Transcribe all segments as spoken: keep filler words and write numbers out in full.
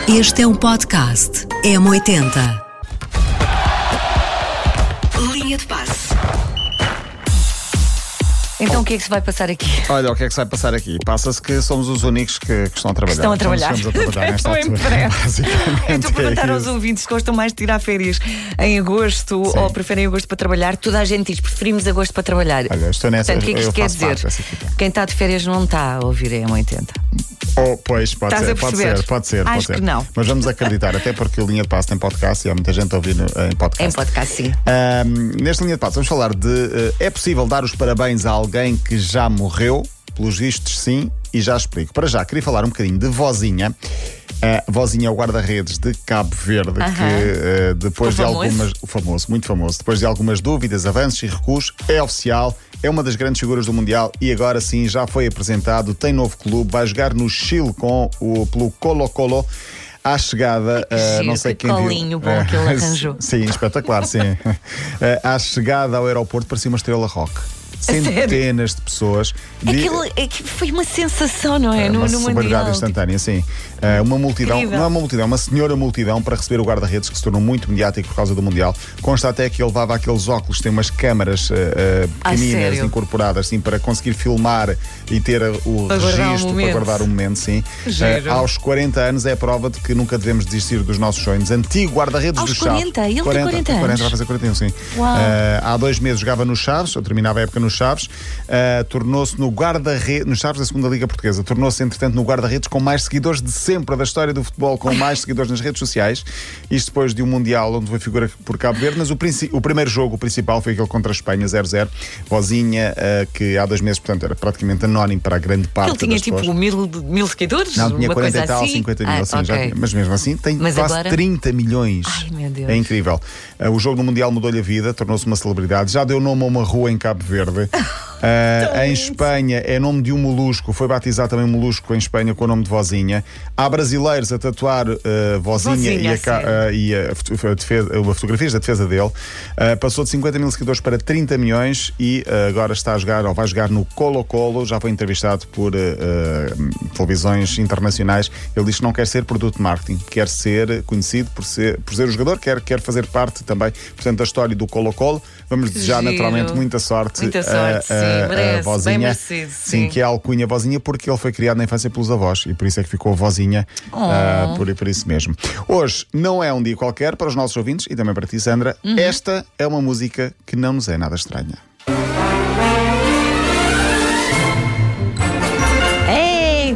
Este é um podcast M oitenta. Linha de passe. Então o que é que se vai passar aqui? Olha, o que é que se vai passar aqui? Passa-se que somos os únicos que, que estão a trabalhar. Estão a trabalhar. Estamos a trabalhar nesta Estou em altura. pressa. Eu estou a perguntar é aos isso. ouvintes se gostam mais de tirar férias em agosto Sim. ou preferem agosto para trabalhar. Toda a gente diz, preferimos agosto para trabalhar. Olha, estou nessa. Portanto, o que é que eu isto quer faço parte dizer? dessa equipa. Quem está de férias não está a ouvir a M oitenta. Oh, pois, pode Estás ser, a pode perceber? ser, pode ser. Acho pode ser. que não. Mas vamos acreditar, até porque o Linha de Passe tem podcast e há muita gente a ouvir no- em podcast. Em podcast, sim. Ahm, neste Linha de Passe vamos falar de uh, é possível dar os parabéns a alguém que já morreu? Pelos vistos, sim, e já explico. Para já, queria falar um bocadinho de Vozinha. Uh, Vozinha é o guarda-redes de Cabo Verde, Aham. que uh, depois Ficou de famoso? algumas. Famoso, muito famoso. Depois de algumas dúvidas, avanços e recuos, é oficial, é uma das grandes figuras do Mundial e agora sim já foi apresentado, tem novo clube, vai jogar no Chile com o, pelo Colo-Colo. À chegada, uh, giro, não sei que quem viu. colinho bom que ele arranjou. Sim, espetacular, sim. Uh, à chegada ao aeroporto parecia uma estrela rock. Centenas de pessoas. De, Aquilo, é que foi uma sensação, não é? No, uma no celebridade Mundial. instantânea, sim. Uh, uma multidão, Incrível. não é uma multidão, uma senhora multidão para receber o guarda-redes que se tornou muito mediático por causa do Mundial. Consta até que ele levava aqueles óculos, tem umas câmaras uh, uh, Ah, pequeninas sério? incorporadas, assim, para conseguir filmar e ter uh, o Para guardar um registro para momento. guardar o momento, sim. Giro. Uh, aos quarenta anos é a prova de que nunca devemos desistir dos nossos sonhos. Antigo guarda-redes Aos dos Chaves. quarenta? Ele tem quarenta anos? Vai fazer quarenta e um, sim. Uau. Uh, há dois meses jogava nos Chaves, ou terminava a época nos Chaves, uh, tornou-se no guarda-redes, nos Chaves da segunda Liga Portuguesa, tornou-se entretanto no guarda-redes com mais seguidores de sempre da história do futebol, com mais seguidores nas redes sociais. Isto depois de um Mundial onde foi figura por Cabo Verde, mas o, princi- o primeiro jogo, o principal, foi aquele contra a Espanha, zero zero. Vozinha, uh, que há dois meses, portanto, era praticamente anónimo para a grande parte Ele tinha das tipo pessoas. mil, mil seguidores? Não, tinha uma quarenta coisa e tal, assim? cinquenta mil, Ah, assim, já ok. tinha. Mas mesmo assim tem Mas quase agora? trinta milhões. Ai, meu Deus. É incrível. Uh, o jogo no Mundial mudou-lhe a vida, tornou-se uma celebridade, já deu nome a uma rua em Cabo Verde. Uh, em lindo. Espanha é nome de um molusco, foi batizado também molusco em Espanha com o nome de Vozinha. Há brasileiros a tatuar uh, Vozinha, Vozinha, e, a, ca- sério. uh, e a, foto- a defesa- a fotografias da defesa dele. Uh, passou de cinquenta mil seguidores para trinta milhões e uh, agora está a jogar, ou vai jogar no Colo-Colo. Já foi entrevistado por uh, uh, televisões internacionais. Ele diz que não quer ser produto de marketing, quer ser conhecido por ser, por ser o jogador, quer, quer fazer parte também, portanto, da história do Colo-Colo. Vamos desejar Giro. naturalmente muita sorte. Muita sorte, a- a- sim, a merece, Vozinha. bem merecido, Sim, sim. que é a alcunha Vozinha, porque ele foi criado na infância pelos avós e por isso é que ficou Vozinha, Oh. ah, por, por isso mesmo. Hoje não é um dia qualquer para os nossos ouvintes e também para ti, Sandra. Uhum. Esta é uma música que não nos é nada estranha. Ei!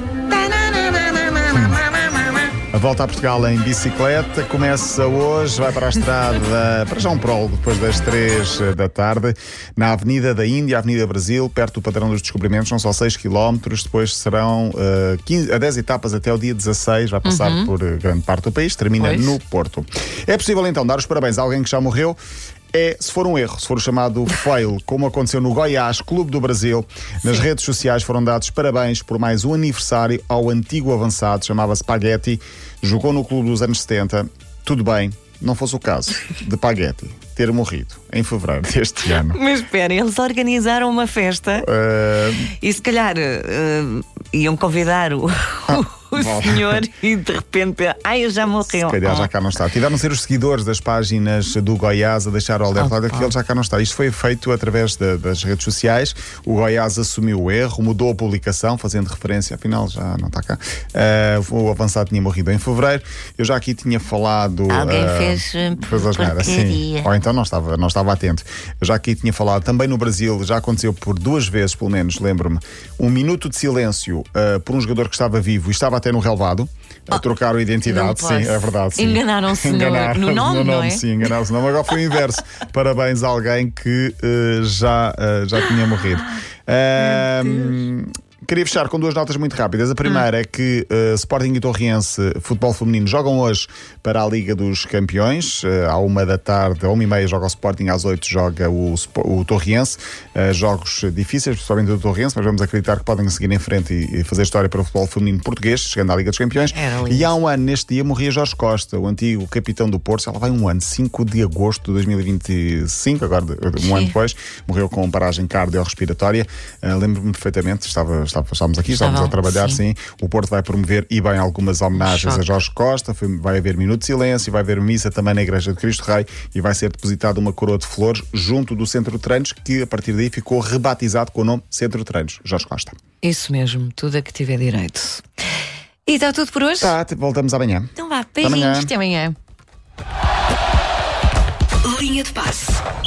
A volta a Portugal em bicicleta começa hoje, vai para a estrada, para já um prólogo, depois das três da tarde, na Avenida da Índia, Avenida Brasil, perto do Padrão dos Descobrimentos, são só seis quilómetros, depois serão uh, quinze a dez etapas até o dia dezasseis, vai passar por uh, grande parte do país, termina Pois. no Porto. É possível então dar os parabéns a alguém que já morreu? É, se for um erro, se for o chamado fail, como aconteceu no Goiás, Clube do Brasil, nas redes sociais foram dados parabéns por mais um aniversário ao antigo avançado, chamava-se Spaghetti, jogou no clube dos anos setenta, tudo bem, não fosse o caso de Spaghetti ter morrido em fevereiro deste ano. Mas espera, eles organizaram uma festa Uh, e se calhar uh, iam convidar o, o bom. senhor e de repente, ai, eu já morreu. Se calhar Oh. já cá não está. Tiveram a ser os seguidores das páginas do Goiás a deixar o alerta Oh, de que oh. ele já cá não está. Isto foi feito através de- das redes sociais. O Goiás assumiu o erro, mudou a publicação, fazendo referência, afinal já não está cá. Uh, o avançado tinha morrido em fevereiro. Eu já aqui tinha falado. Alguém uh, fez, uh, fez asneira, sim. porcaria. Ou então não estava, não estava atento. Eu já aqui tinha falado, também no Brasil, já aconteceu por duas vezes, pelo menos, lembro-me, um minuto de silêncio uh, por um jogador que estava vivo e estava até no relvado. A trocar a identidade, não sim, posso. é verdade. Sim. Enganaram-se no- Enganaram- no nome, não é? Sim, enganaram-se no nome. Agora foi o inverso. Parabéns a alguém que uh, já, uh, já tinha morrido. Uh, Queria fechar com duas notas muito rápidas. A primeira é que uh, Sporting e Torriense, futebol feminino, jogam hoje para a Liga dos Campeões. Uh, à uma da tarde, à uma e meia joga o Sporting, às oito joga o, Spo- o Torriense. Uh, jogos difíceis, principalmente do Torriense, mas vamos acreditar que podem seguir em frente e, e fazer história para o futebol feminino português, chegando à Liga dos Campeões. Era lindo. E há um ano, neste dia, morria Jorge Costa, o antigo capitão do Porto. Ela vai um ano, cinco de agosto de dois mil e vinte e cinco, agora um Sim. ano depois, morreu com paragem cardiorrespiratória. Uh, Lembro-me perfeitamente, estava estávamos aqui, estávamos Estavam, a trabalhar, sim. sim. O Porto vai promover e bem algumas homenagens Choque. a Jorge Costa, foi- vai haver minuto de silêncio, vai haver missa também na Igreja de Cristo Rei e vai ser depositada uma coroa de flores junto do Centro de Treinos, que a partir daí ficou rebatizado com o nome Centro de Treinos, Jorge Costa. Isso mesmo, tudo a que tiver direito. E está tudo por hoje? Tá, voltamos amanhã. Então vá, amanhã. beijinhos, até amanhã. Linha de passe.